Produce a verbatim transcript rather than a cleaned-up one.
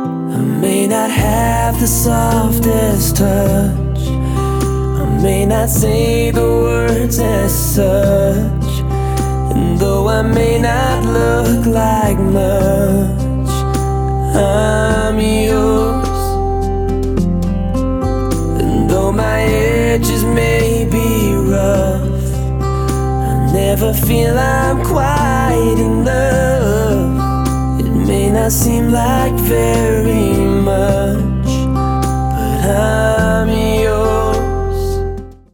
I may not have the softest touch, I may not say the words as such, and though I may not look like much, I'm yours. And though my edges may be rough, I never feel I'm quite enough. It may not seem like very